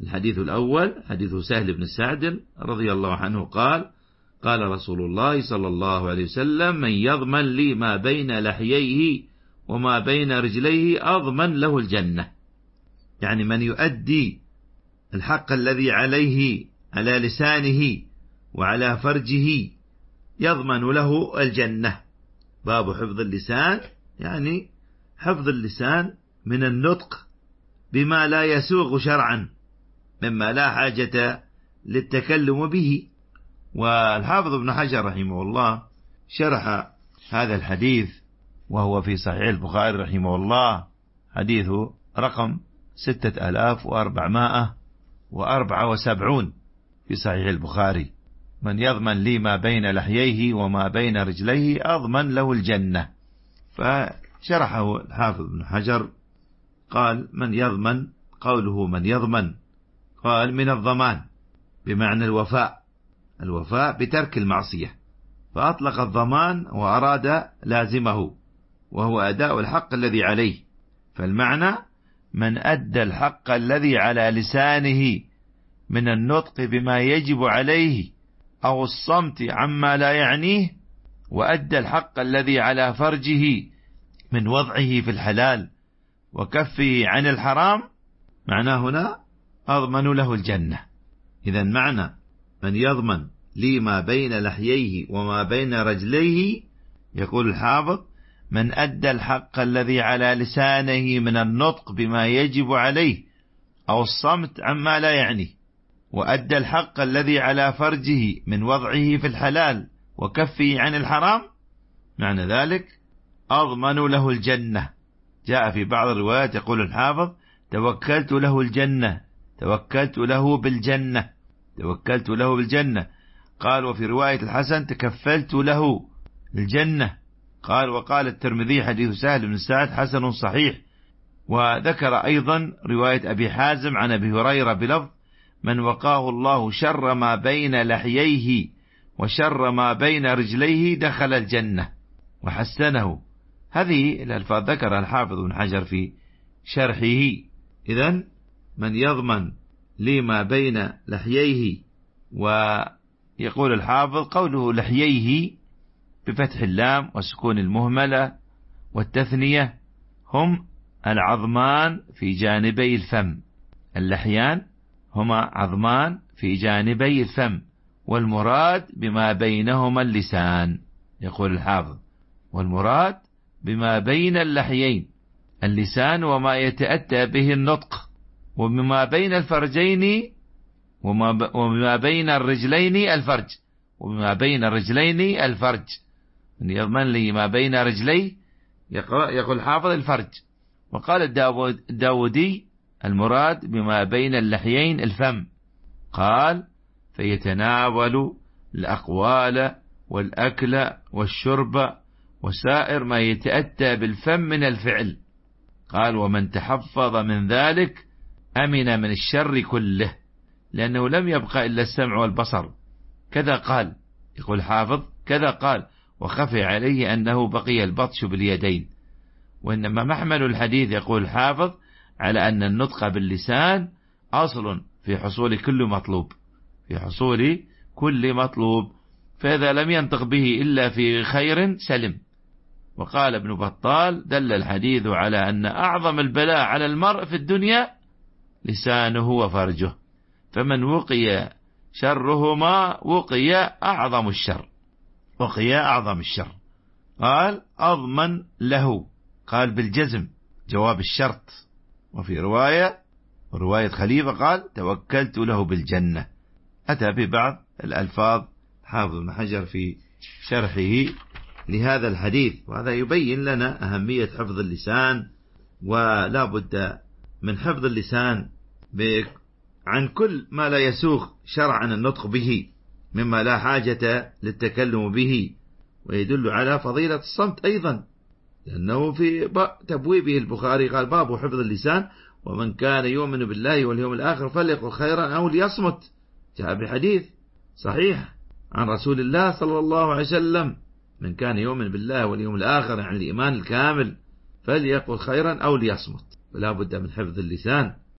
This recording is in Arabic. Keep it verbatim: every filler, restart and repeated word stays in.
الحديث الأول حديث سهل بن سعد رضي الله عنه قال قال رسول الله صلى الله عليه وسلم من يضمن لي ما بين لحييه وما بين رجليه أضمن له الجنة. يعني من يؤدي الحق الذي عليه على لسانه وعلى فرجه يضمن له الجنة. باب حفظ اللسان يعني حفظ اللسان من النطق بما لا يسوغ شرعا مما لا حاجة للتكلم به. والحافظ ابن حجر رحمه الله شرح هذا الحديث وهو في صحيح البخاري رحمه الله حديث رقم ستة آلاف وأربعمائة وأربعة وسبعون في صحيح البخاري من يضمن لي ما بين لحييه وما بين رجليه أضمن له الجنة. فشرحه الحافظ ابن حجر قال من يضمن، قوله من يضمن قال من الضمان بمعنى الوفاء، الوفاء بترك المعصية، فأطلق الضمان وأراد لازمه وهو أداء الحق الذي عليه. فالمعنى من أدى الحق الذي على لسانه من النطق بما يجب عليه أو الصمت عما لا يعنيه، وأدى الحق الذي على فرجه من وضعه في الحلال وكفه عن الحرام، معناه هنا أضمن له الجنة. إذن معنى من يضمن لي ما بين لحييه وما بين رجليه، يقول الحافظ من أدى الحق الذي على لسانه من النطق بما يجب عليه أو الصمت عما لا يعنيه، وأدى الحق الذي على فرجه من وضعه في الحلال وكفه عن الحرام، معنى ذلك أضمن له الجنة. جاء في بعض الروايات يقول الحافظ توكلت له الجنة، توكلت له بالجنة، توكلت له بالجنة. قال وفي رواية الحسن تكفلت له الجنة. قال وقال الترمذي حديث سهل بن سعد حسن صحيح. وذكر أيضا رواية أبي حازم عن أبي هريرة بلفظ من وقاه الله شر ما بين لحييه وشر ما بين رجليه دخل الجنة، وحسنه. هذه الألفاظ ذكر الحافظ بن حجر في شرحه. إذن من يضمن لما بين لحييه، ويقول الحافظ قوله لحييه بفتح اللام وسكون المهملة والتثنية هم العظمان في جانبي الفم. اللحيان هما عظمان في جانبي الفم، والمراد بما بينهما اللسان. يقول الحافظ والمراد بما بين اللحيين اللسان وما يتأتى به النطق، وبما بين الفرجين وما بين الرجلين الفرج، وبما بين الرجلين الفرج. يضمن لي ما بين رجلي، يقول الحافظ الفرج. وقال الداودي المراد بما بين اللحيين الفم. قال فيتناول الأقوال والأكل والشرب وسائر ما يتأتى بالفم من الفعل. قال ومن تحفظ من ذلك أمن من الشر كله، لأنه لم يبقى إلا السمع والبصر. كذا قال، يقول حافظ كذا قال وخفي عليه أنه بقي البطش باليدين. وإنما محمل الحديث يقول الحافظ على أن النطق باللسان أصل في حصول كل مطلوب، في حصول كل مطلوب، فإذا لم ينطق به إلا في خير سلم. وقال ابن بطال دل الحديث على أن أعظم البلاء على المرء في الدنيا لسانه وفرجه، فمن وقي شرهما وقي أعظم الشر، وقي أعظم الشر. قال أضمن له، قال بالجزم جواب الشرط. وفي رواية رواية خليفة قال توكلت له بالجنة. أتى ببعض الألفاظ حافظ بن حجر في شرحه لهذا الحديث، وهذا يبين لنا أهمية حفظ اللسان، ولا بد من حفظ اللسان عن كل ما لا يسوغ شرعا النطق به مما لا حاجة للتكلم به. ويدل على فضيلة الصمت أيضا، لأنه في تبويبه البخاري قال باب حفظ اللسان ومن كان يؤمن بالله واليوم الآخر فليقل خيرا أو ليصمت. جاء بحديث صحيح عن رسول الله صلى الله عليه وسلم من كان يؤمن بالله واليوم الآخر، يعني الإيمان الكامل، فليقل خيرا أو ليصمت. فلا بد من حفظ اللسان